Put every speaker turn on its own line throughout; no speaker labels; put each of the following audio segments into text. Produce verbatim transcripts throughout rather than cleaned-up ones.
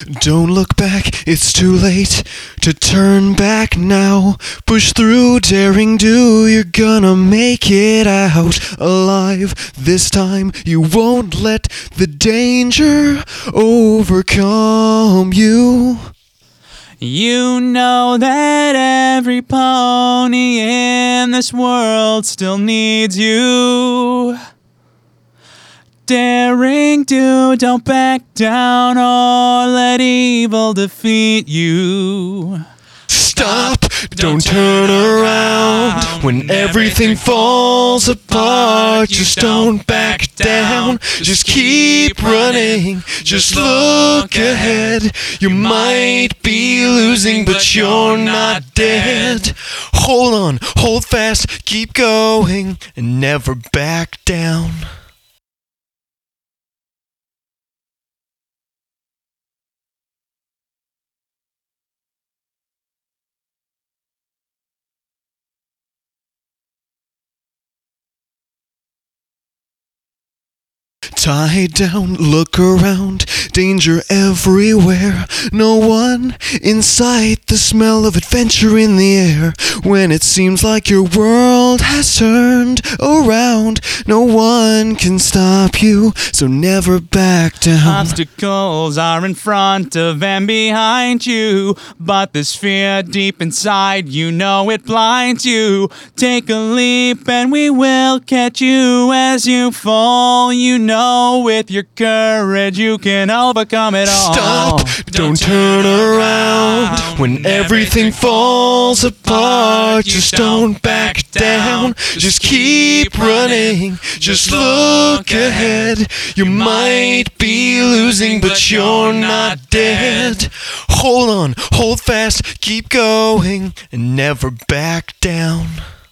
Don't look back, it's too late to turn back now. Push through, daring do, you're gonna make it out alive. This time you won't let the danger overcome you.
You know that every pony in this world still needs you. Daring do, don't back down or let evil defeat you.
Stop, don't turn around when everything falls apart. Just don't back down, just keep running, just look ahead. You might be losing, but you're not dead. Hold on, hold fast, keep going, and never back down. Tie down, look around, danger everywhere. No one in sight, the smell of adventure in the air. When it seems like your world has turned around, no one can stop you, so never back down.
Obstacles are in front of and behind you, but this fear deep inside, you know it blinds you. Take a leap and we will catch you as you fall. You know with your courage you can overcome it all.
Stop, don't turn around when everything falls apart. Just don't back down, just keep running, just look ahead. You might be losing, but you're not dead. Hold on, hold fast, keep going, and never back down.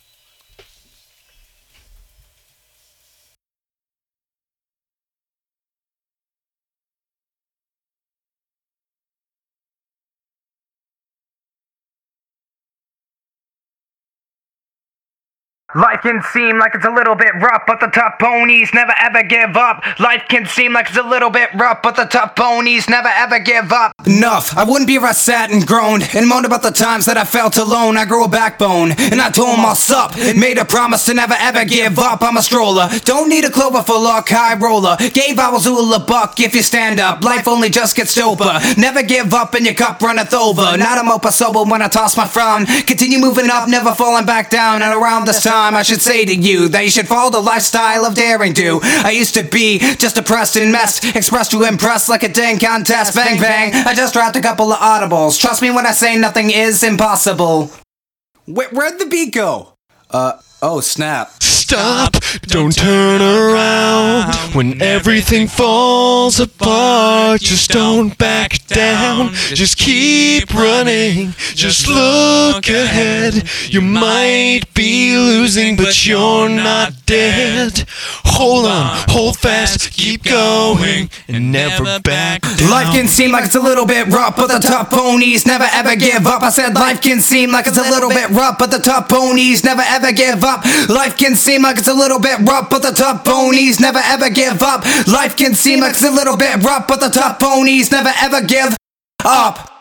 Life can seem like it's a little bit rough, but the tough ponies never ever give up. Life can seem like it's a little bit rough, but the tough ponies never ever give up.
Enough, I wouldn't be where I sat and groaned and moaned about the times that I felt alone. I grew a backbone, and I told 'em I'll sup. Made a promise to never ever give up. I'm a stroller, don't need a clover for luck, high roller. Gave Owlzool a buck if you stand up. Life only just gets doper. Never give up and your cup runneth over. Not a mopa sober when I toss my frown. Continue moving up, never falling back down. And around this time I should say to you that you should follow the lifestyle of daring do. I used to be just depressed and messed, expressed to impress like a dang contest. Bang bang, I just dropped a couple of audibles. Trust me when I say nothing is impossible. Where, where'd the beat go? Uh, oh snap.
Stop, don't turn around when everything falls apart. Just don't back down, just keep running, just look ahead. You might be losing, but you're not dead. Hold on, hold fast, keep going, and never back down.
Life can seem like it's a little bit rough, but the tough ponies never ever give up. I said life can seem like it's a little bit rough, but the tough ponies never ever give up. Life can seem like it's a little bit rough, but the tough ponies never ever give up. Life can seem like it's a little bit rough, but the tough ponies never ever give up.